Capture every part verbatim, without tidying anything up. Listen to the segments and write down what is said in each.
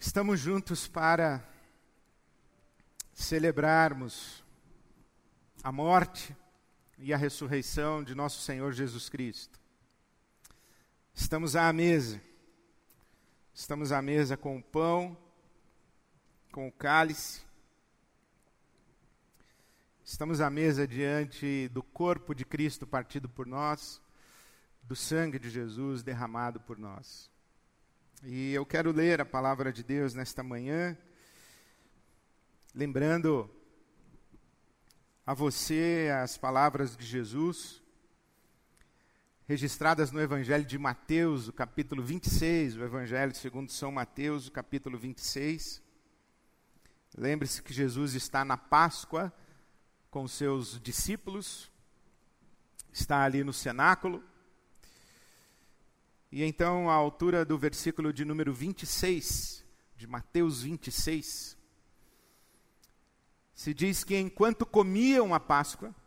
Estamos juntos para celebrarmos a morte e a ressurreição de nosso Senhor Jesus Cristo. Estamos à mesa. Estamos à mesa com o pão, com o cálice. Estamos à mesa diante do corpo de Cristo partido por nós, do sangue de Jesus derramado por nós. E eu quero ler a palavra de Deus nesta manhã, lembrando a você as palavras de Jesus, registradas no Evangelho de Mateus, o capítulo vinte e seis, o Evangelho segundo São Mateus, o capítulo vinte e seis. Lembre-se que Jesus está na Páscoa com os seus discípulos, está ali no cenáculo. E então, à altura do versículo de número vinte e seis, de Mateus vinte e seis, se diz que enquanto comiam a Páscoa,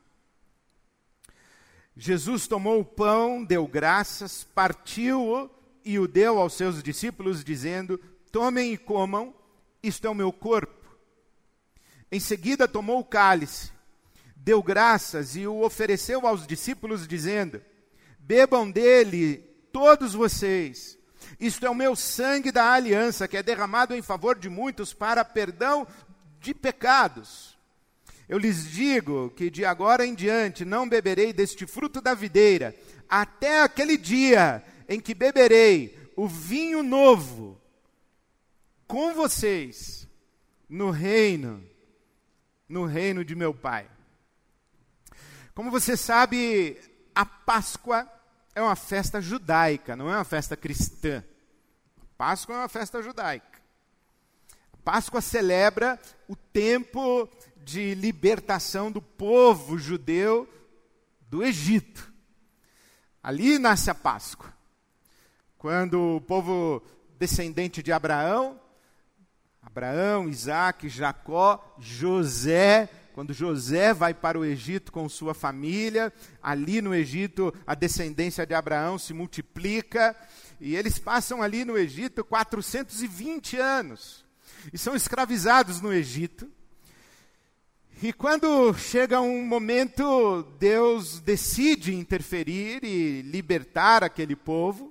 Jesus tomou o pão, deu graças, partiu-o e o deu aos seus discípulos, dizendo: tomem e comam, isto é o meu corpo. Em seguida tomou o cálice, deu graças e o ofereceu aos discípulos, dizendo: bebam dele todos vocês, isto é o meu sangue da aliança, que é derramado em favor de muitos para perdão de pecados. Eu lhes digo que de agora em diante não beberei deste fruto da videira, até aquele dia em que beberei o vinho novo com vocês no reino, no reino de meu Pai. Como você sabe, a Páscoa é uma festa judaica, não é uma festa cristã. A Páscoa é uma festa judaica. A Páscoa celebra o tempo de libertação do povo judeu do Egito. Ali nasce a Páscoa. Quando o povo descendente de Abraão, Abraão, Isaac, Jacó, José, quando José vai para o Egito com sua família, ali no Egito a descendência de Abraão se multiplica, e eles passam ali no Egito quatrocentos e vinte anos, e são escravizados no Egito. E quando chega um momento, Deus decide interferir e libertar aquele povo,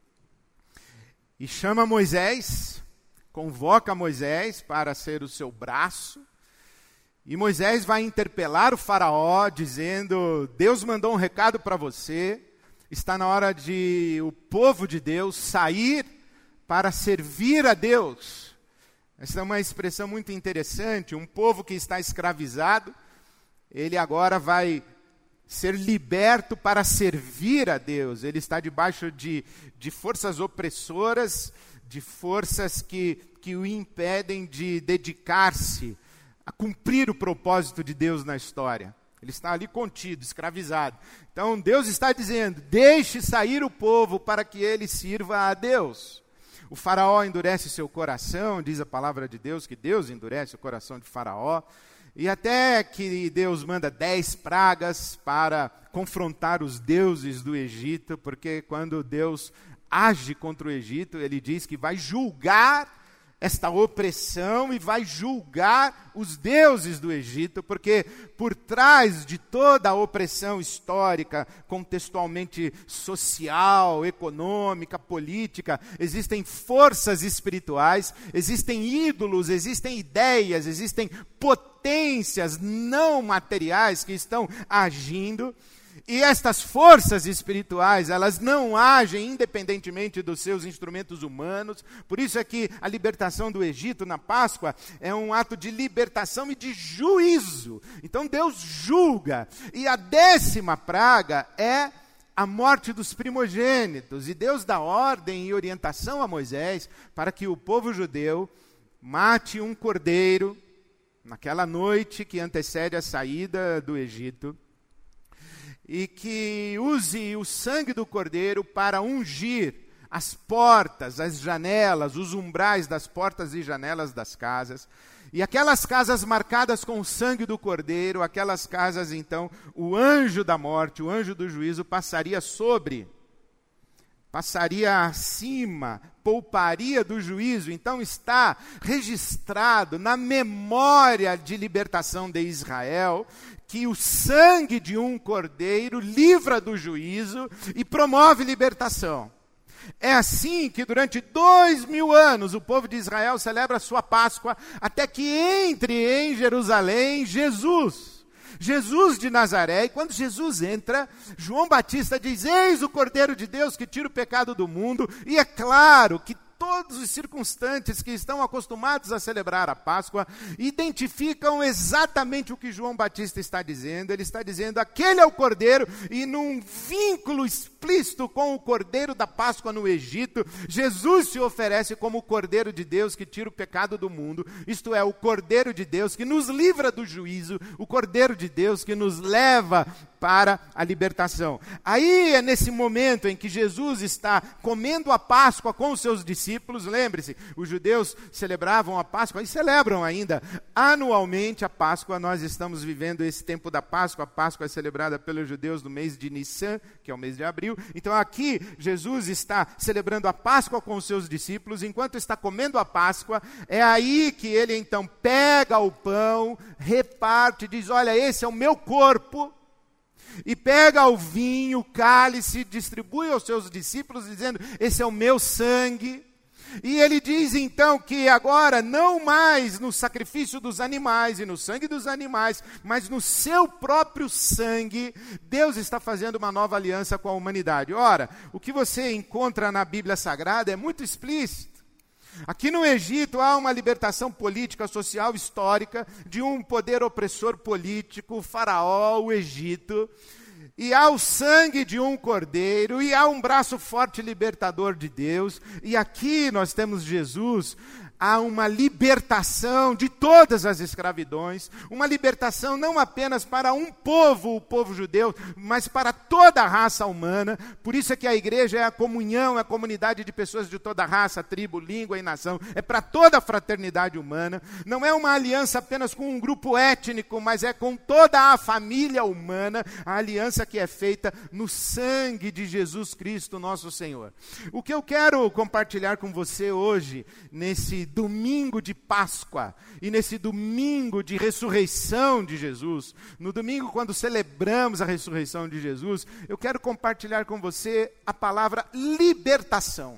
e chama Moisés, convoca Moisés para ser o seu braço. E Moisés vai interpelar o faraó, dizendo: Deus mandou um recado para você, está na hora de o povo de Deus sair para servir a Deus. Essa é uma expressão muito interessante. Um povo que está escravizado, ele agora vai ser liberto para servir a Deus. Ele está debaixo de, de forças opressoras, de forças que, que o impedem de dedicar-se a cumprir o propósito de Deus na história. Ele está ali contido, escravizado. Então Deus está dizendo: deixe sair o povo para que ele sirva a Deus. O faraó endurece seu coração, diz a palavra de Deus que Deus endurece o coração de faraó. E até que Deus manda dez pragas para confrontar os deuses do Egito, porque quando Deus age contra o Egito, ele diz que vai julgar esta opressão e vai julgar os deuses do Egito, porque por trás de toda a opressão histórica, contextualmente social, econômica, política, existem forças espirituais, existem ídolos, existem ideias, existem potências não materiais que estão agindo. E estas forças espirituais, elas não agem independentemente dos seus instrumentos humanos. Por isso é que a libertação do Egito na Páscoa é um ato de libertação e de juízo. Então Deus julga. E a décima praga é a morte dos primogênitos. E Deus dá ordem e orientação a Moisés para que o povo judeu mate um cordeiro naquela noite que antecede a saída do Egito, e que use o sangue do cordeiro para ungir as portas, as janelas, os umbrais das portas e janelas das casas. E aquelas casas marcadas com o sangue do cordeiro, aquelas casas, então, o anjo da morte, o anjo do juízo passaria sobre. passaria acima, pouparia do juízo. Então está registrado na memória de libertação de Israel que o sangue de um cordeiro livra do juízo e promove libertação. É assim que durante dois mil anos o povo de Israel celebra a sua Páscoa, até que entre em Jerusalém Jesus. Jesus de Nazaré, e quando Jesus entra, João Batista diz: eis o Cordeiro de Deus que tira o pecado do mundo. E é claro que todos os circunstantes que estão acostumados a celebrar a Páscoa identificam exatamente o que João Batista está dizendo. Ele está dizendo: aquele é o Cordeiro, e num vínculo explícito com o Cordeiro da Páscoa no Egito, Jesus se oferece como o Cordeiro de Deus que tira o pecado do mundo, isto é, o Cordeiro de Deus que nos livra do juízo, o Cordeiro de Deus que nos leva para a libertação. Aí é nesse momento em que Jesus está comendo a Páscoa com os seus discípulos. Lembre-se, os judeus celebravam a Páscoa e celebram ainda anualmente a Páscoa. Nós estamos vivendo esse tempo da Páscoa. A Páscoa é celebrada pelos judeus no mês de Nissan, que é o mês de abril. Então aqui Jesus está celebrando a Páscoa com os seus discípulos. Enquanto está comendo a Páscoa, é aí que ele então pega o pão, reparte, diz: olha, esse é o meu corpo. E pega o vinho, o cálice, distribui aos seus discípulos, dizendo: esse é o meu sangue. E ele diz então que agora, não mais no sacrifício dos animais e no sangue dos animais, mas no seu próprio sangue, Deus está fazendo uma nova aliança com a humanidade. Ora, o que você encontra na Bíblia Sagrada é muito explícito. Aqui no Egito há uma libertação política, social, histórica, de um poder opressor político, o faraó, o Egito. E há o sangue de um cordeiro, e há um braço forte libertador de Deus. E aqui nós temos Jesus. Há uma libertação de todas as escravidões, uma libertação não apenas para um povo, o povo judeu, mas para toda a raça humana. Por isso é que a igreja é a comunhão, é a comunidade de pessoas de toda raça, tribo, língua e nação. É para toda a fraternidade humana. Não é uma aliança apenas com um grupo étnico, mas é com toda a família humana, a aliança que é feita no sangue de Jesus Cristo, nosso Senhor. O que eu quero compartilhar com você hoje, nesse domingo de Páscoa e nesse domingo de ressurreição de Jesus, no domingo quando celebramos a ressurreição de Jesus, eu quero compartilhar com você a palavra libertação.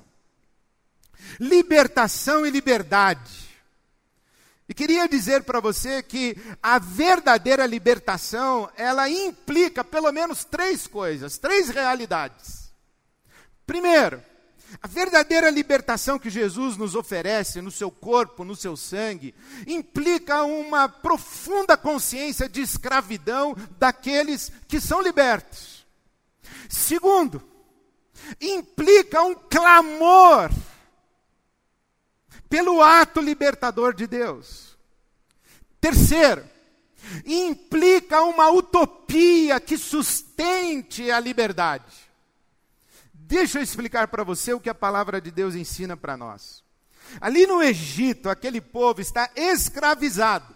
Libertação e liberdade. E queria dizer para você que a verdadeira libertação, ela implica pelo menos três coisas, três realidades. Primeiro, a verdadeira libertação que Jesus nos oferece no seu corpo, no seu sangue, implica uma profunda consciência de escravidão daqueles que são libertos. Segundo, implica um clamor pelo ato libertador de Deus. Terceiro, implica uma utopia que sustente a liberdade. Deixa eu explicar para você o que a palavra de Deus ensina para nós. Ali no Egito, aquele povo está escravizado.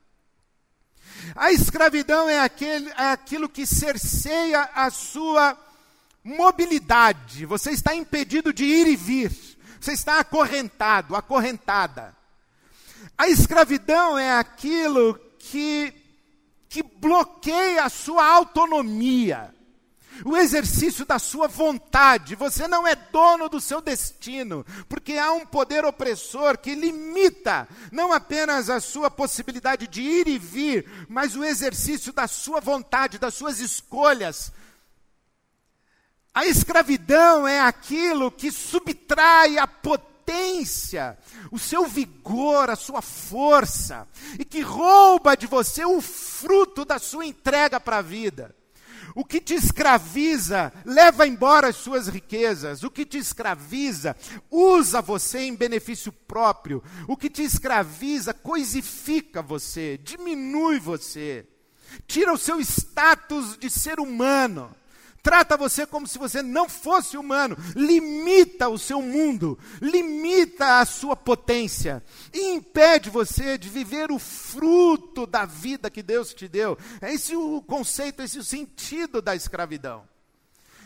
A escravidão é, aquele, é aquilo que cerceia a sua mobilidade. Você está impedido de ir e vir. Você está acorrentado, acorrentada. A escravidão é aquilo que, que bloqueia a sua autonomia. O exercício da sua vontade. Você não é dono do seu destino, porque há um poder opressor que limita não apenas a sua possibilidade de ir e vir, mas o exercício da sua vontade, das suas escolhas. A escravidão é aquilo que subtrai a potência, o seu vigor, a sua força, e que rouba de você o fruto da sua entrega para a vida. O que te escraviza, leva embora as suas riquezas. O que te escraviza, usa você em benefício próprio. O que te escraviza, coisifica você, diminui você. Tira o seu status de ser humano. Trata você como se você não fosse humano. Limita o seu mundo. Limita a sua potência. E impede você de viver o fruto da vida que Deus te deu. É esse o conceito, esse o sentido da escravidão.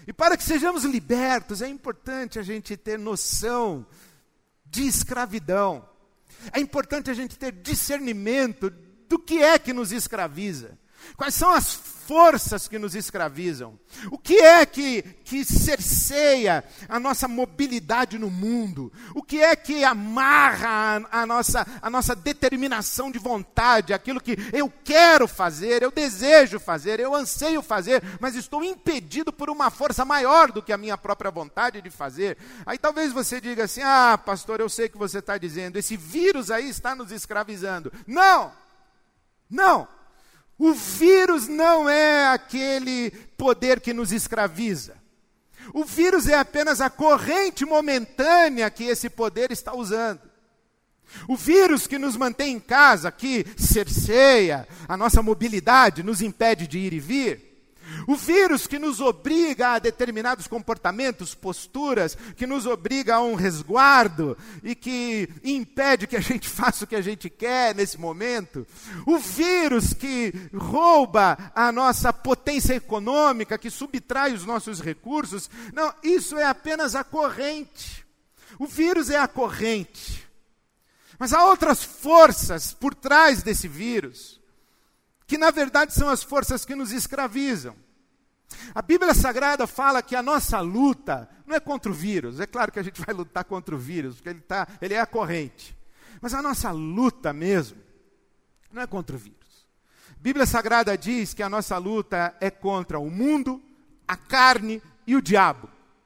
E para que sejamos libertos, é importante a gente ter noção de escravidão. É importante a gente ter discernimento do que é que nos escraviza. Quais são as forças que nos escravizam? O que é que, que cerceia a nossa mobilidade no mundo? O que é que amarra a, a, nossa, a nossa determinação de vontade? Aquilo que eu quero fazer, eu desejo fazer, eu anseio fazer, mas estou impedido por uma força maior do que a minha própria vontade de fazer. Aí talvez você diga assim, ah, pastor, eu sei o que você está dizendo, esse vírus aí está nos escravizando. Não! Não! O vírus não é aquele poder que nos escraviza. O vírus é apenas a corrente momentânea que esse poder está usando. O vírus que nos mantém em casa, que cerceia a nossa mobilidade, nos impede de ir e vir. O vírus que nos obriga a determinados comportamentos, posturas, que nos obriga a um resguardo e que impede que a gente faça o que a gente quer nesse momento. O vírus que rouba a nossa potência econômica, que subtrai os nossos recursos. Não, isso é apenas a corrente. O vírus é a corrente. Mas há outras forças por trás desse vírus, que na verdade são as forças que nos escravizam. A Bíblia Sagrada fala que a nossa luta não é contra o vírus. É claro que a gente vai lutar contra o vírus, porque ele, tá, ele é a corrente. Mas a nossa luta mesmo não é contra o vírus. A Bíblia Sagrada diz que a nossa luta é contra o mundo, a carne e o diabo.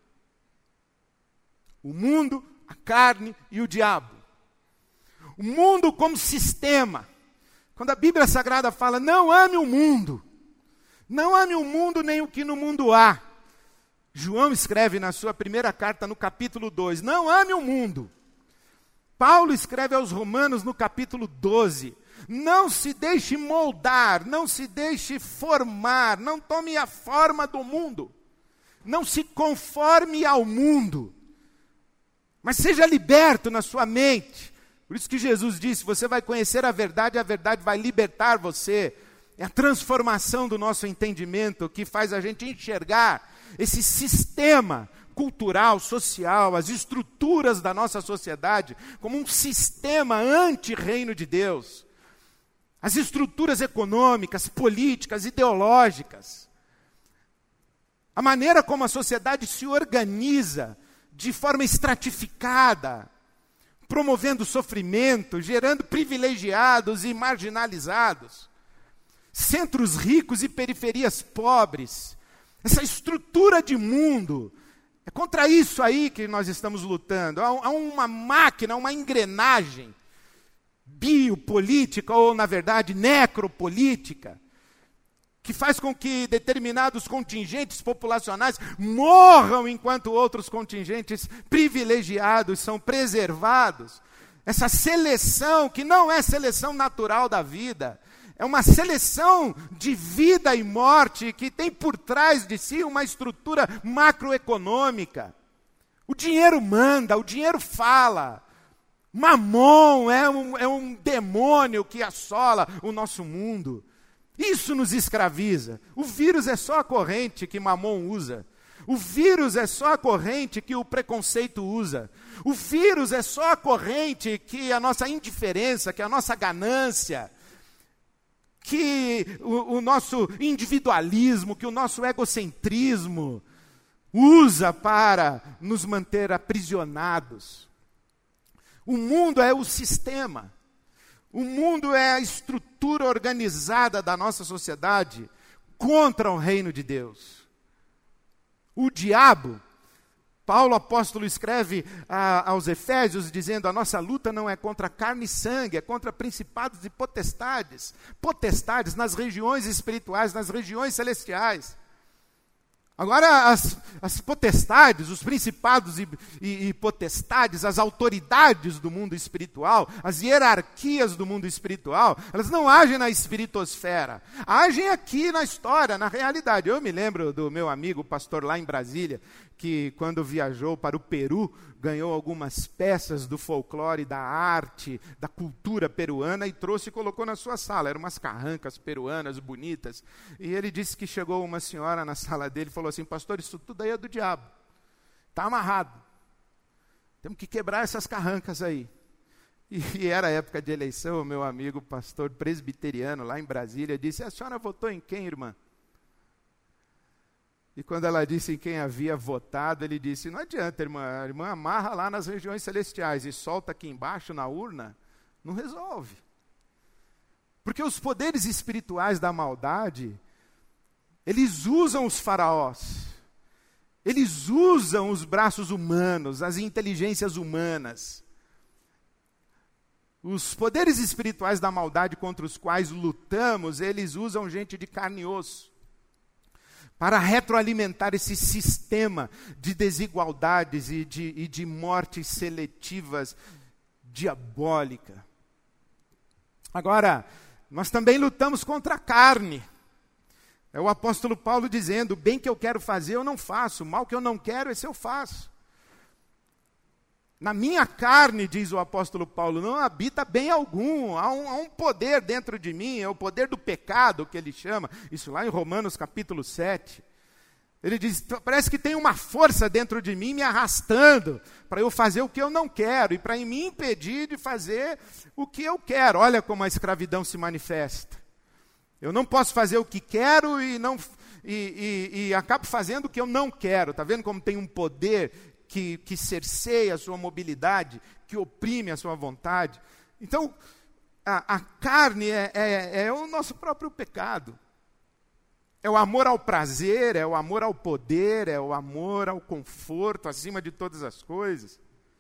O mundo, a carne e o diabo. O mundo como sistema. Quando a Bíblia Sagrada fala, não ame o mundo, não ame o mundo nem o que no mundo há. João escreve na sua primeira carta, no capítulo dois, não ame o mundo. Paulo escreve aos Romanos, no capítulo doze, não se deixe moldar, não se deixe formar, não tome a forma do mundo, não se conforme ao mundo, mas seja liberto na sua mente. Por isso que Jesus disse, você vai conhecer a verdade, e a verdade vai libertar você. É a transformação do nosso entendimento que faz a gente enxergar esse sistema cultural, social, as estruturas da nossa sociedade, como um sistema anti-reino de Deus. As estruturas econômicas, políticas, ideológicas. A maneira como a sociedade se organiza de forma estratificada, promovendo sofrimento, gerando privilegiados e marginalizados, centros ricos e periferias pobres, essa estrutura de mundo, é contra isso aí que nós estamos lutando. Há, há uma máquina, uma engrenagem biopolítica, ou na verdade necropolítica, que faz com que determinados contingentes populacionais morram enquanto outros contingentes privilegiados são preservados. Essa seleção, que não é seleção natural da vida, é uma seleção de vida e morte que tem por trás de si uma estrutura macroeconômica. O dinheiro manda, o dinheiro fala. Mamon é um, é um demônio que assola o nosso mundo. Isso nos escraviza. O vírus é só a corrente que Mamon usa. O vírus é só a corrente que o preconceito usa. O vírus é só a corrente que a nossa indiferença, que a nossa ganância, que o, o nosso individualismo, que o nosso egocentrismo usa para nos manter aprisionados. O mundo é o sistema. O mundo é a estrutura organizada da nossa sociedade contra o reino de Deus. O diabo, Paulo apóstolo escreve a, aos Efésios dizendo, a nossa luta não é contra carne e sangue, é contra principados e potestades. Potestades nas regiões espirituais, nas regiões celestiais. Agora, as, as potestades, os principados e, e, e potestades, as autoridades do mundo espiritual, as hierarquias do mundo espiritual, elas não agem na espiritosfera, agem aqui na história, na realidade. Eu me lembro do meu amigo, pastor lá em Brasília, que quando viajou para o Peru, ganhou algumas peças do folclore, da arte, da cultura peruana e trouxe e colocou na sua sala. Eram umas carrancas peruanas bonitas. E ele disse que chegou uma senhora na sala dele e falou assim: pastor, isso tudo aí é do diabo. Está amarrado. Temos que quebrar essas carrancas aí. E era época de eleição, o meu amigo pastor presbiteriano lá em Brasília disse: a senhora votou em quem, irmã? E quando ela disse em quem havia votado, ele disse: não adianta, irmã, a irmã amarra lá nas regiões celestiais e solta aqui embaixo na urna, não resolve. Porque os poderes espirituais da maldade, eles usam os faraós, eles usam os braços humanos, as inteligências humanas. Os poderes espirituais da maldade contra os quais lutamos, eles usam gente de carne e osso para retroalimentar esse sistema de desigualdades e de, e de mortes seletivas diabólica. Agora, nós também lutamos contra a carne. É o apóstolo Paulo dizendo: o bem que eu quero fazer eu não faço, o mal que eu não quero, esse eu faço. Na minha carne, diz o apóstolo Paulo, não habita bem algum, há um, há um poder dentro de mim, é o poder do pecado que ele chama, isso lá em Romanos capítulo sete. Ele diz: parece que tem uma força dentro de mim me arrastando para eu fazer o que eu não quero e para me impedir de fazer o que eu quero. Olha como a escravidão se manifesta. Eu não posso fazer o que quero e, não, e, e, e acabo fazendo o que eu não quero. Está vendo como tem um poder Que, que cerceia a sua mobilidade, que oprime a sua vontade? Então, a, a carne é, é, é o nosso próprio pecado. É o amor ao prazer, é o amor ao poder, é o amor ao conforto, acima de todas as coisas.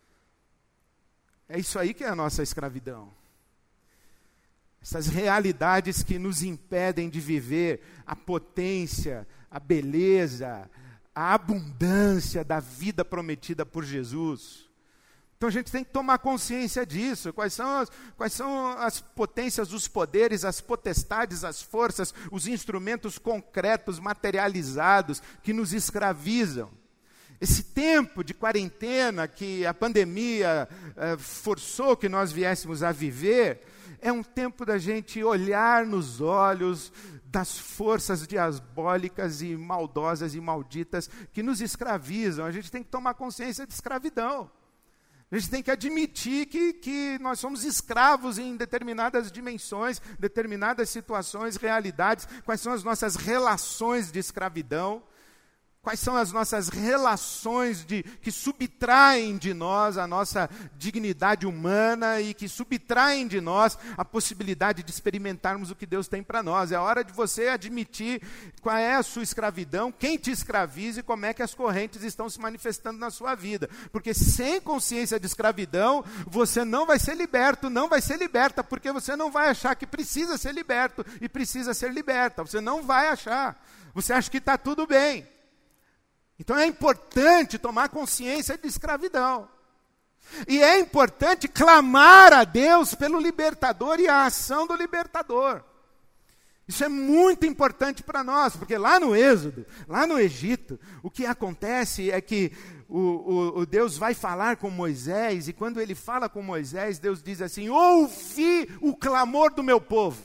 É isso aí que é a nossa escravidão. Essas realidades que nos impedem de viver a potência, a beleza, a abundância da vida prometida por Jesus. Então a gente tem que tomar consciência disso. Quais são as, quais são as potências, os poderes, as potestades, as forças, os instrumentos concretos, materializados, que nos escravizam. Esse tempo de quarentena que a pandemia eh, forçou que nós viéssemos a viver, é um tempo da gente olhar nos olhos das forças diabólicas e maldosas e malditas que nos escravizam. A gente tem que tomar consciência de escravidão. A gente tem que admitir que, que nós somos escravos em determinadas dimensões, determinadas situações, realidades. Quais são as nossas relações de escravidão? Quais são as nossas relações de, que subtraem de nós a nossa dignidade humana e que subtraem de nós a possibilidade de experimentarmos o que Deus tem para nós? É hora de você admitir qual é a sua escravidão, quem te escraviza e como é que as correntes estão se manifestando na sua vida. Porque sem consciência de escravidão, você não vai ser liberto, não vai ser liberta, porque você não vai achar que precisa ser liberto e precisa ser liberta. Você não vai achar. Você acha que está tudo bem. Então é importante tomar consciência de escravidão. E é importante clamar a Deus pelo libertador e a ação do libertador. Isso é muito importante para nós, porque lá no Êxodo, lá no Egito, o que acontece é que o, o, o Deus vai falar com Moisés, e quando ele fala com Moisés, Deus diz assim: ouvi o clamor do meu povo.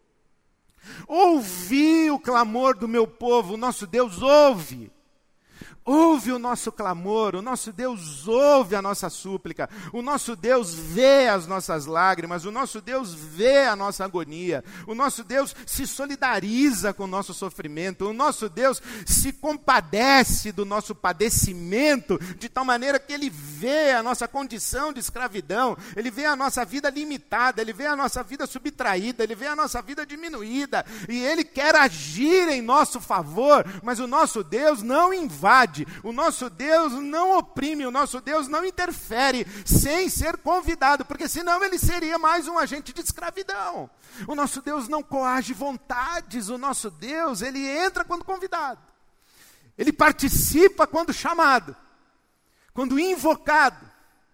Ouvi o clamor do meu povo, o nosso Deus ouve. Ouve o nosso clamor, o nosso Deus ouve a nossa súplica, o nosso Deus vê as nossas lágrimas, o nosso Deus vê a nossa agonia, o nosso Deus se solidariza com o nosso sofrimento, o nosso Deus se compadece do nosso padecimento, de tal maneira que Ele vê a nossa condição de escravidão, Ele vê a nossa vida limitada, Ele vê a nossa vida subtraída, Ele vê a nossa vida diminuída, e Ele quer agir em nosso favor, mas o nosso Deus não invade. O nosso Deus não oprime, o nosso Deus não interfere sem ser convidado, porque senão ele seria mais um agente de escravidão. O nosso Deus não coage vontades, o nosso Deus, ele entra quando convidado. Ele participa quando chamado, quando invocado.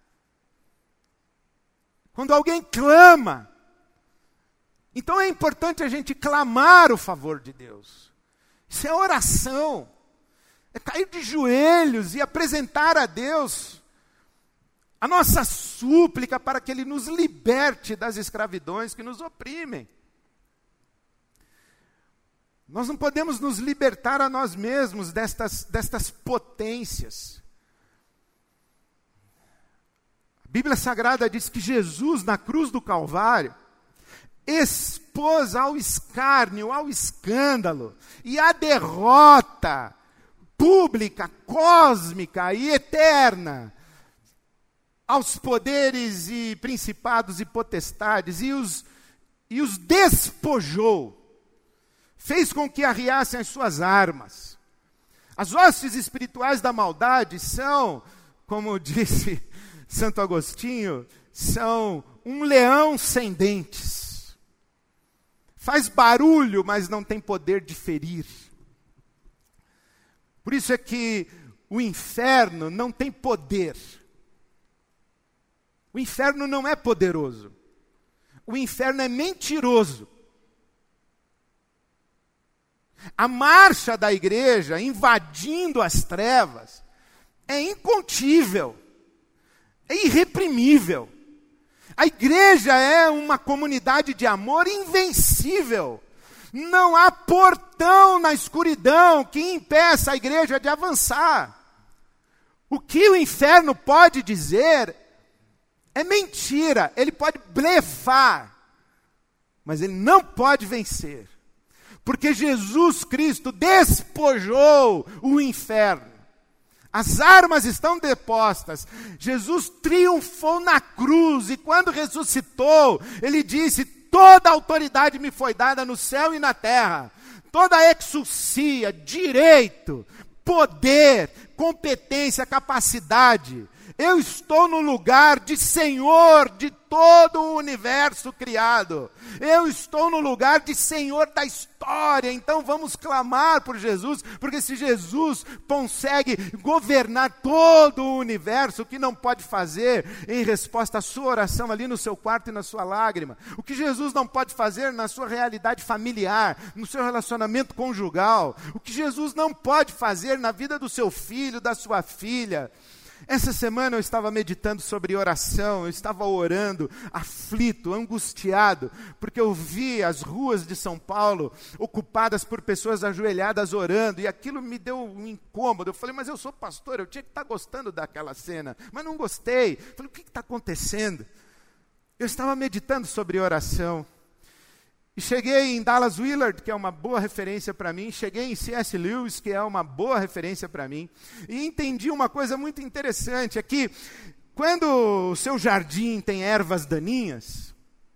Quando alguém clama. Então é importante a gente clamar o favor de Deus. Isso é oração. É cair de joelhos e apresentar a Deus a nossa súplica para que Ele nos liberte das escravidões que nos oprimem. Nós não podemos nos libertar a nós mesmos destas, destas potências. A Bíblia Sagrada diz que Jesus, na cruz do Calvário, expôs ao escárnio, ao escândalo e à derrota pública, cósmica e eterna aos poderes e principados e potestades e os, e os despojou. Fez com que arriassem as suas armas. As hostes espirituais da maldade são, como disse Santo Agostinho, são um leão sem dentes. Faz barulho, mas não tem poder de ferir. Por isso é que o inferno não tem poder. O inferno não é poderoso. O inferno é mentiroso. A marcha da igreja invadindo as trevas é incontível, é irreprimível. A igreja é uma comunidade de amor invencível. Não há portão na escuridão que impeça a igreja de avançar. O que o inferno pode dizer é mentira, ele pode blefar, mas ele não pode vencer. Porque Jesus Cristo despojou o inferno. As armas estão depostas. Jesus triunfou na cruz. E quando ressuscitou, Ele disse, toda autoridade me foi dada no céu e na terra. Toda exousia, direito, poder, competência, capacidade. Eu estou no lugar de Senhor de todo o universo criado. Eu estou no lugar de Senhor da história. Então vamos clamar por Jesus, porque se Jesus consegue governar todo o universo, o que não pode fazer em resposta à sua oração ali no seu quarto e na sua lágrima? O que Jesus não pode fazer na sua realidade familiar, no seu relacionamento conjugal? O que Jesus não pode fazer na vida do seu filho, da sua filha? Essa semana eu estava meditando sobre oração, eu estava orando, aflito, angustiado, porque eu vi as ruas de São Paulo ocupadas por pessoas ajoelhadas orando, e aquilo me deu um incômodo. Eu falei, mas eu sou pastor, eu tinha que estar gostando daquela cena, mas não gostei. Eu falei, o que está acontecendo? Eu estava meditando sobre oração, e cheguei em Dallas Willard, que é uma boa referência para mim, cheguei em C S Lewis, que é uma boa referência para mim, e entendi uma coisa muito interessante, é que quando o seu jardim tem ervas daninhas,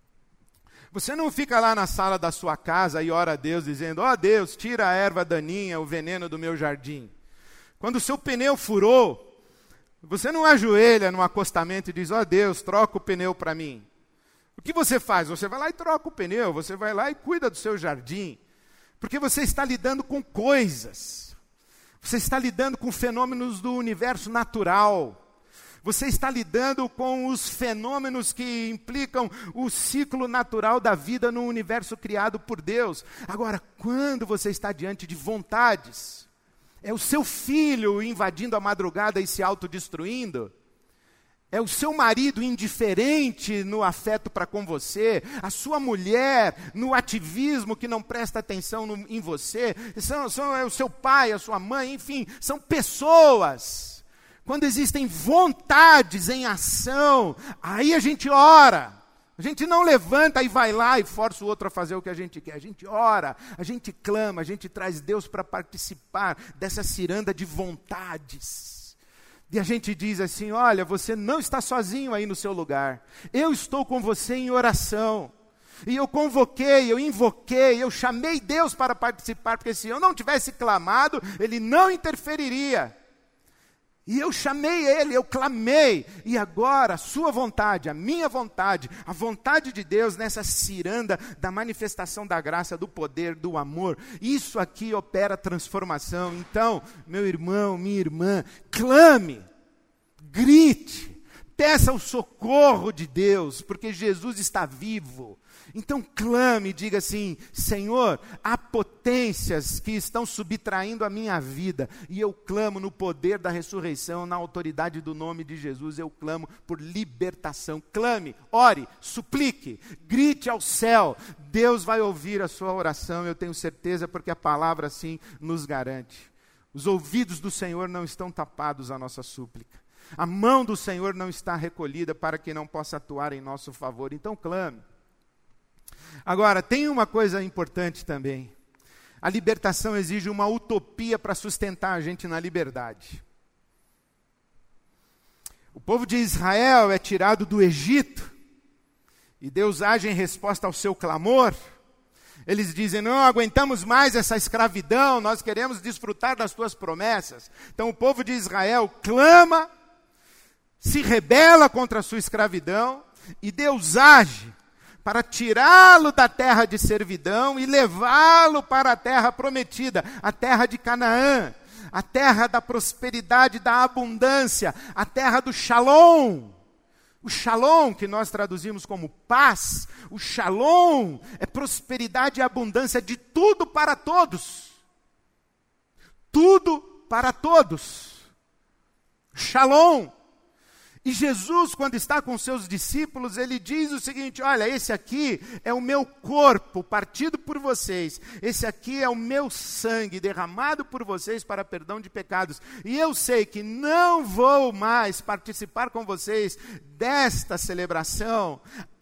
você não fica lá na sala da sua casa e ora a Deus dizendo, ó oh, Deus, tira a erva daninha, o veneno do meu jardim. Quando o seu pneu furou, você não ajoelha no acostamento e diz, ó oh, Deus, troca o pneu para mim. O que você faz? Você vai lá e troca o pneu, você vai lá e cuida do seu jardim, porque você está lidando com coisas, você está lidando com fenômenos do universo natural, você está lidando com os fenômenos que implicam o ciclo natural da vida no universo criado por Deus. Agora, quando você está diante de vontades, é o seu filho invadindo a madrugada e se autodestruindo, é o seu marido indiferente no afeto para com você, a sua mulher no ativismo que não presta atenção no, em você, são, são, é o seu pai, a sua mãe, enfim, são pessoas. Quando existem vontades em ação, aí a gente ora. A gente não levanta e vai lá e força o outro a fazer o que a gente quer. A gente ora, a gente clama, a gente traz Deus para participar dessa ciranda de vontades. E a gente diz assim, olha, você não está sozinho aí no seu lugar. Eu estou com você em oração. E eu convoquei, eu invoquei, eu chamei Deus para participar, porque se eu não tivesse clamado, Ele não interferiria. E eu chamei Ele, eu clamei. E agora, a sua vontade, a minha vontade, a vontade de Deus nessa ciranda da manifestação da graça, do poder, do amor. Isso aqui opera transformação. Então, meu irmão, minha irmã, clame, grite, Peça o socorro de Deus, porque Jesus está vivo. Então clame e diga assim: Senhor, há potências que estão subtraindo a minha vida, e eu clamo no poder da ressurreição, na autoridade do nome de Jesus, eu clamo por libertação. Clame, ore, suplique, grite ao céu. Deus vai ouvir a sua oração, eu tenho certeza, porque a palavra assim nos garante. Os ouvidos do Senhor não estão tapados à nossa súplica. A mão do Senhor não está recolhida para que não possa atuar em nosso favor. Então clame. Agora, tem uma coisa importante também. A libertação exige uma utopia para sustentar a gente na liberdade. O povo de Israel é tirado do Egito, e Deus age em resposta ao seu clamor. Eles dizem: não aguentamos mais essa escravidão, nós queremos desfrutar das tuas promessas. Então o povo de Israel clama, se rebela contra a sua escravidão, e Deus age para tirá-lo da terra de servidão e levá-lo para a terra prometida, a terra de Canaã, a terra da prosperidade, da abundância, a terra do shalom. O shalom, que nós traduzimos como paz, o shalom é prosperidade e abundância de tudo para todos. Tudo para todos. Shalom. E Jesus, quando está com seus discípulos, ele diz o seguinte: olha, esse aqui é o meu corpo partido por vocês. Esse aqui é o meu sangue derramado por vocês para perdão de pecados. E eu sei que não vou mais participar com vocês desta celebração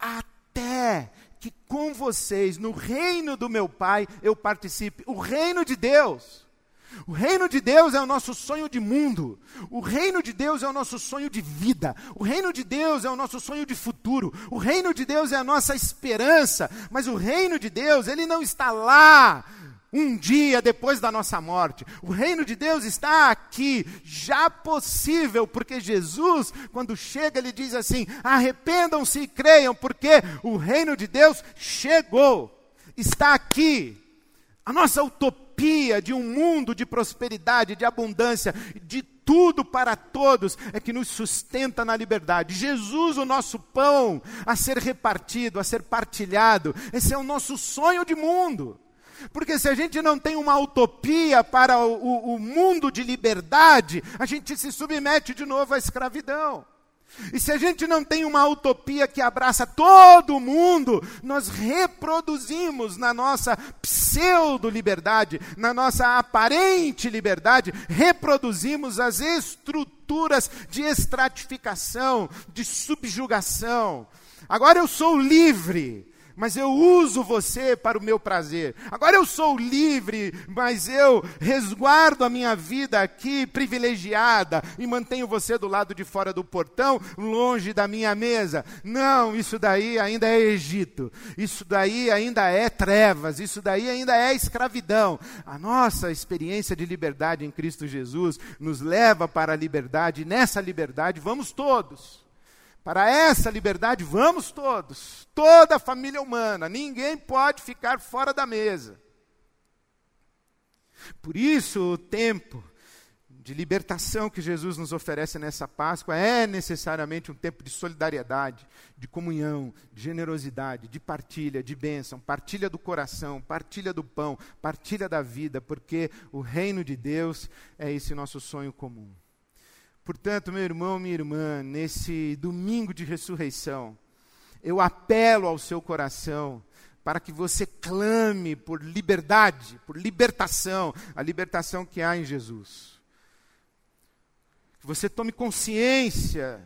até que com vocês, no reino do meu Pai, eu participe. O reino de Deus. O reino de Deus é o nosso sonho de mundo. O reino de Deus é o nosso sonho de vida. O reino de Deus é o nosso sonho de futuro. O reino de Deus é a nossa esperança. Mas o reino de Deus, ele não está lá um dia depois da nossa morte. O reino de Deus está aqui, já possível, porque Jesus, quando chega, ele diz assim: arrependam-se e creiam, porque o reino de Deus chegou, está aqui. A nossa utopia de um mundo de prosperidade, de abundância, de tudo para todos, é que nos sustenta na liberdade. Jesus, o nosso pão a ser repartido, a ser partilhado, esse é o nosso sonho de mundo. Porque se a gente não tem uma utopia para o, o, o mundo de liberdade, a gente se submete de novo à escravidão. E se a gente não tem uma utopia que abraça todo mundo, nós reproduzimos na nossa pseudo-liberdade, na nossa aparente liberdade, reproduzimos as estruturas de estratificação, de subjugação. Agora eu sou livre, mas eu uso você para o meu prazer. Agora eu sou livre, mas eu resguardo a minha vida aqui privilegiada e mantenho você do lado de fora do portão, longe da minha mesa. Não, isso daí ainda é Egito. Isso daí ainda é trevas. Isso daí ainda é escravidão. A nossa experiência de liberdade em Cristo Jesus nos leva para a liberdade. E nessa liberdade vamos todos. Para essa liberdade, vamos todos, toda a família humana, ninguém pode ficar fora da mesa. Por isso, o tempo de libertação que Jesus nos oferece nessa Páscoa é necessariamente um tempo de solidariedade, de comunhão, de generosidade, de partilha, de bênção, partilha do coração, partilha do pão, partilha da vida, porque o reino de Deus é esse nosso sonho comum. Portanto, meu irmão, minha irmã, nesse domingo de ressurreição, eu apelo ao seu coração para que você clame por liberdade, por libertação, a libertação que há em Jesus. Que você tome consciência,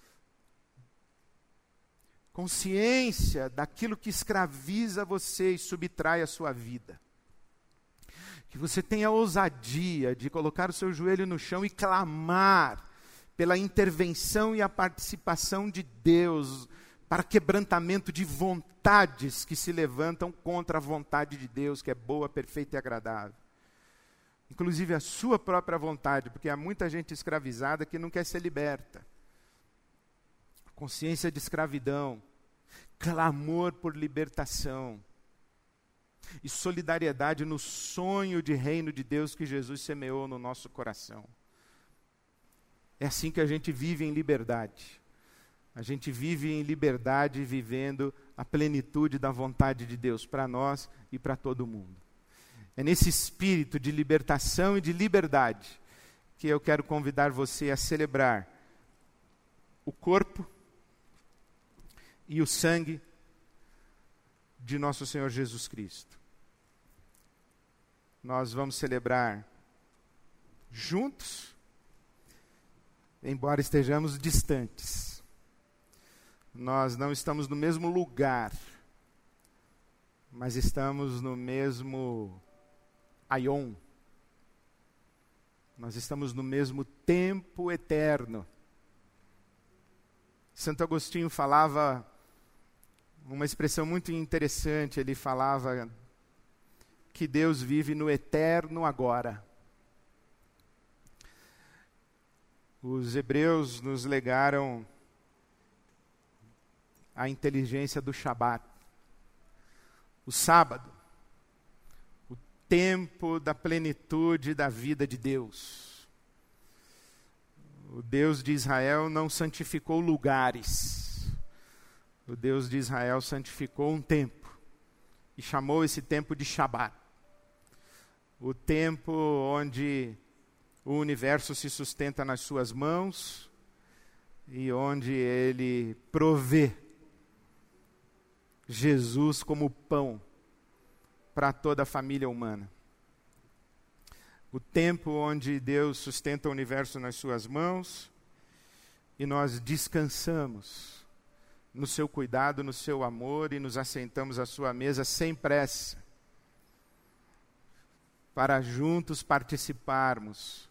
consciência daquilo que escraviza você e subtrai a sua vida. Que você tenha a ousadia de colocar o seu joelho no chão e clamar pela intervenção e a participação de Deus para quebrantamento de vontades que se levantam contra a vontade de Deus, que é boa, perfeita e agradável. Inclusive a sua própria vontade, porque há muita gente escravizada que não quer ser liberta. Consciência de escravidão, clamor por libertação e solidariedade no sonho de reino de Deus que Jesus semeou no nosso coração. É assim que a gente vive em liberdade. A gente vive em liberdade, vivendo a plenitude da vontade de Deus para nós e para todo mundo. É nesse espírito de libertação e de liberdade que eu quero convidar você a celebrar o corpo e o sangue de nosso Senhor Jesus Cristo. Nós vamos celebrar juntos, embora estejamos distantes. Nós não estamos no mesmo lugar, mas estamos no mesmo aion. Nós estamos no mesmo tempo eterno. Santo Agostinho falava uma expressão muito interessante, ele falava que Deus vive no eterno agora. Os hebreus nos legaram a inteligência do Shabat, o sábado, o tempo da plenitude da vida de Deus. O Deus de Israel não santificou lugares, o Deus de Israel santificou um tempo e chamou esse tempo de Shabat, o tempo onde o universo se sustenta nas suas mãos e onde ele provê Jesus como pão para toda a família humana. O tempo onde Deus sustenta o universo nas suas mãos e nós descansamos no seu cuidado, no seu amor e nos assentamos à sua mesa sem pressa, para juntos participarmos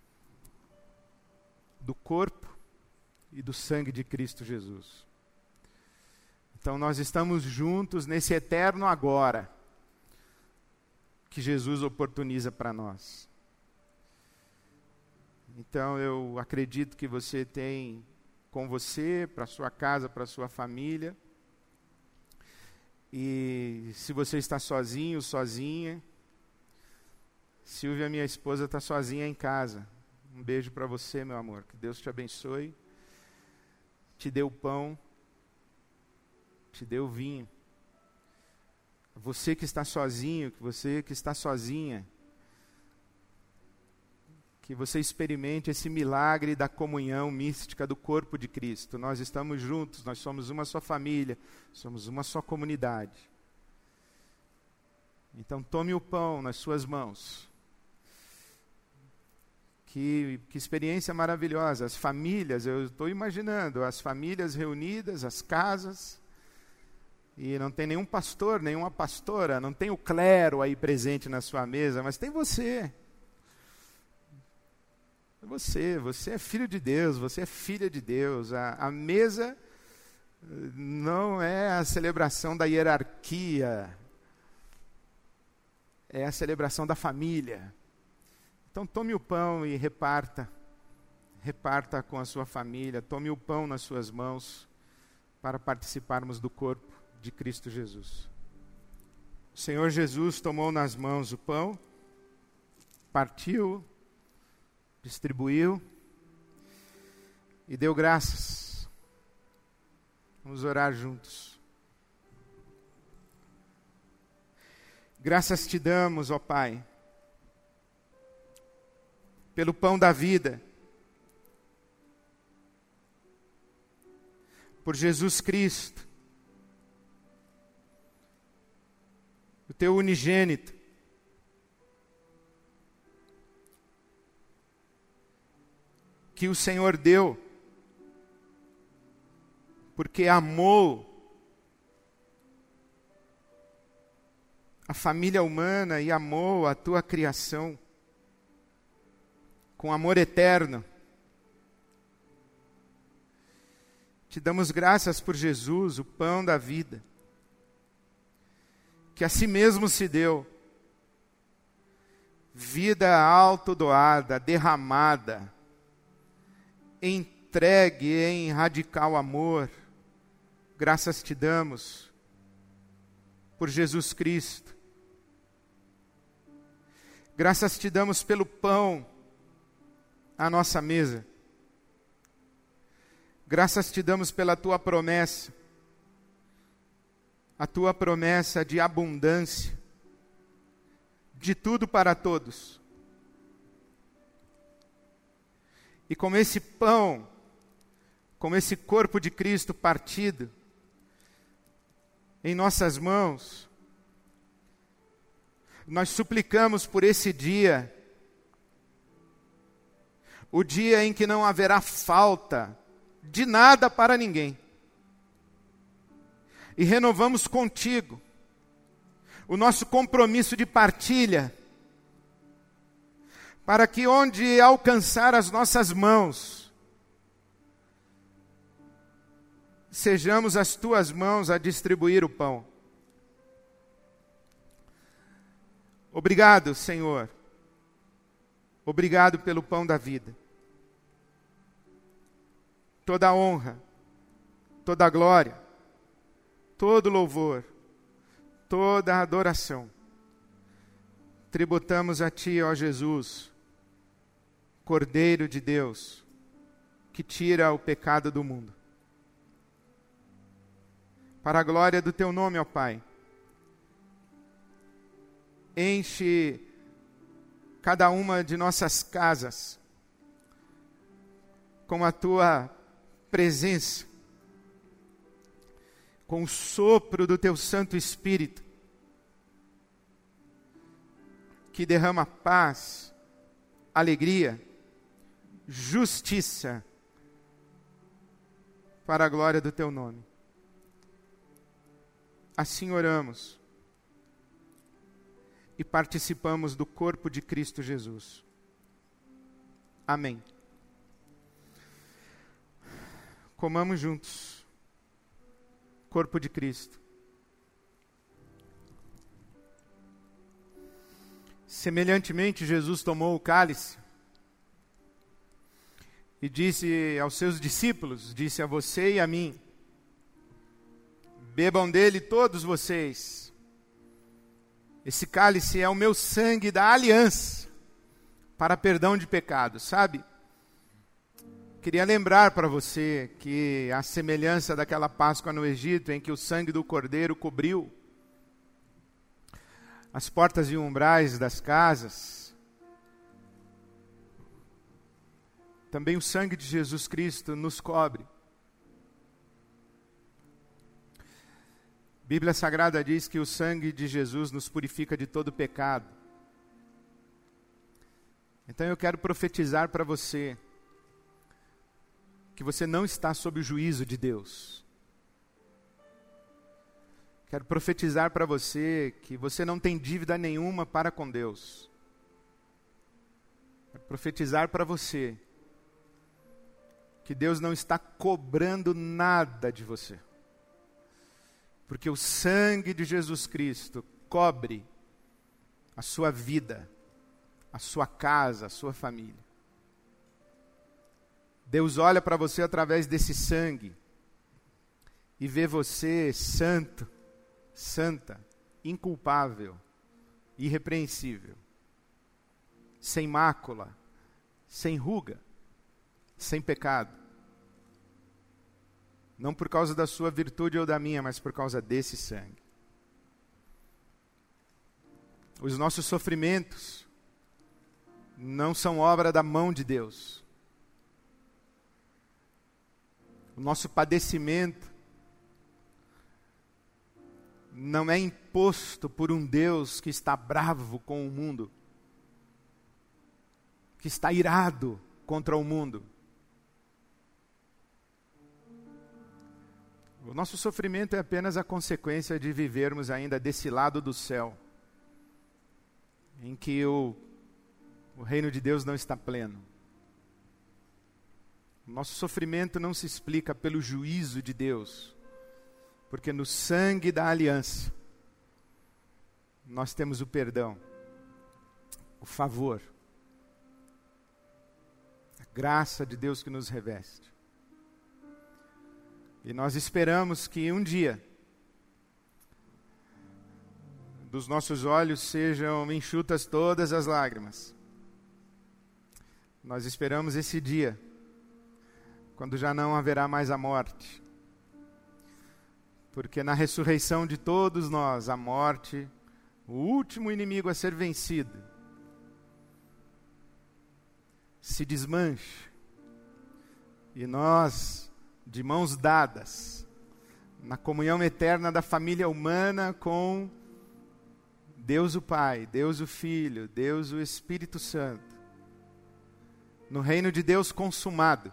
do corpo e do sangue de Cristo Jesus. Então nós estamos juntos nesse eterno agora que Jesus oportuniza para nós. Então eu acredito que você tem com você, para sua casa, para sua família. E se você está sozinho, sozinha, Silvia, minha esposa, está sozinha em casa. Um beijo para você, meu amor. Que Deus te abençoe. Te dê o pão. Te dê o vinho. Você que está sozinho, que você que está sozinha, que você experimente esse milagre da comunhão mística do corpo de Cristo. Nós estamos juntos, nós somos uma só família, somos uma só comunidade. Então tome o pão nas suas mãos. Que, que experiência maravilhosa. As famílias, eu estou imaginando, as famílias reunidas, as casas, e não tem nenhum pastor, nenhuma pastora, não tem o clero aí presente na sua mesa, mas tem você. Você, você é filho de Deus, você é filha de Deus. A, a mesa não é a celebração da hierarquia, é a celebração da família. Então tome o pão e reparta, reparta com a sua família, tome o pão nas suas mãos para participarmos do corpo de Cristo Jesus. O Senhor Jesus tomou nas mãos o pão, partiu, distribuiu e deu graças. Vamos orar juntos. Graças te damos, ó Pai, pelo pão da vida, por Jesus Cristo, o teu unigênito, que o Senhor deu, porque amou a família humana e amou a tua criação com amor eterno. Te damos graças por Jesus, o pão da vida, que a si mesmo se deu, vida autodoada, derramada, entregue em radical amor. Graças te damos por Jesus Cristo. Graças te damos pelo pão à nossa mesa. Graças te damos pela tua promessa, a tua promessa de abundância, de tudo para todos. E como esse pão, como esse corpo de Cristo partido em nossas mãos, nós suplicamos por esse dia, o dia em que não haverá falta de nada para ninguém. E renovamos contigo o nosso compromisso de partilha, para que onde alcançar as nossas mãos, sejamos as tuas mãos a distribuir o pão. Obrigado, Senhor. Obrigado pelo pão da vida. Toda a honra, toda a glória, todo louvor, toda a adoração, tributamos a Ti, ó Jesus, Cordeiro de Deus, que tira o pecado do mundo. Para a glória do Teu nome, ó Pai, enche cada uma de nossas casas com a Tua presença, com o sopro do Teu Santo Espírito, que derrama paz, alegria, justiça, para a glória do Teu nome. Assim oramos e participamos do corpo de Cristo Jesus. Amém. Comamos juntos. Corpo de Cristo. Semelhantemente, Jesus tomou o cálice e disse aos seus discípulos, disse a você e a mim: bebam dele todos vocês. Esse cálice é o meu sangue da aliança para perdão de pecados, sabe? Queria lembrar para você que a semelhança daquela Páscoa no Egito, em que o sangue do cordeiro cobriu as portas e umbrais das casas, também o sangue de Jesus Cristo nos cobre. A Bíblia Sagrada diz que o sangue de Jesus nos purifica de todo pecado. Então eu quero profetizar para você que você não está sob o juízo de Deus. Quero profetizar para você que você não tem dívida nenhuma para com Deus. Quero profetizar para você que Deus não está cobrando nada de você. Porque o sangue de Jesus Cristo cobre a sua vida, a sua casa, a sua família. Deus olha para você através desse sangue e vê você santo, santa, inculpável, irrepreensível, sem mácula, sem ruga, sem pecado. Não por causa da sua virtude ou da minha, mas por causa desse sangue. Os nossos sofrimentos não são obra da mão de Deus. O nosso padecimento não é imposto por um Deus que está bravo com o mundo, que está irado contra o mundo. O nosso sofrimento é apenas a consequência de vivermos ainda desse lado do céu, em que o, o reino de Deus não está pleno. O nosso sofrimento não se explica pelo juízo de Deus, porque no sangue da aliança nós temos o perdão, o favor, a graça de Deus que nos reveste. E nós esperamos que um dia dos nossos olhos sejam enxutas todas as lágrimas. Nós esperamos esse dia quando já não haverá mais a morte. Porque na ressurreição de todos nós, a morte, o último inimigo a ser vencido, se desmancha. E nós, de mãos dadas, na comunhão eterna da família humana com Deus o Pai, Deus o Filho, Deus o Espírito Santo, no reino de Deus consumado,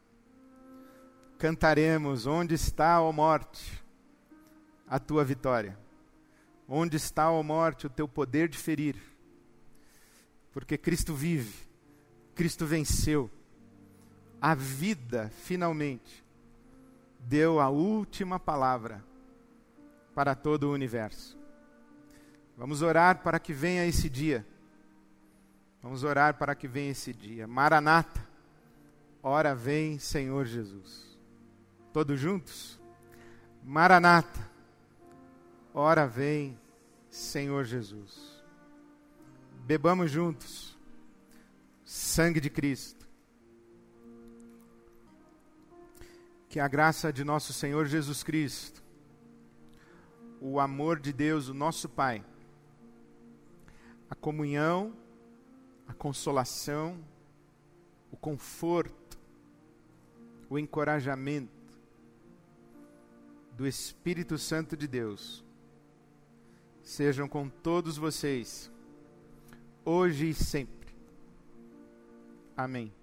cantaremos: onde está, ó morte, a tua vitória? Onde está, ó morte, o teu poder de ferir? Porque Cristo vive, Cristo venceu. A vida, finalmente, deu a última palavra para todo o universo. Vamos orar para que venha esse dia. Vamos orar para que venha esse dia. Maranata, ora vem, Senhor Jesus. Todos juntos? Maranata, ora vem, Senhor Jesus. Bebamos juntos sangue de Cristo. Que a graça de nosso Senhor Jesus Cristo, o amor de Deus, o nosso Pai, a comunhão, a consolação, o conforto, o encorajamento do Espírito Santo de Deus, sejam com todos vocês, hoje e sempre. Amém.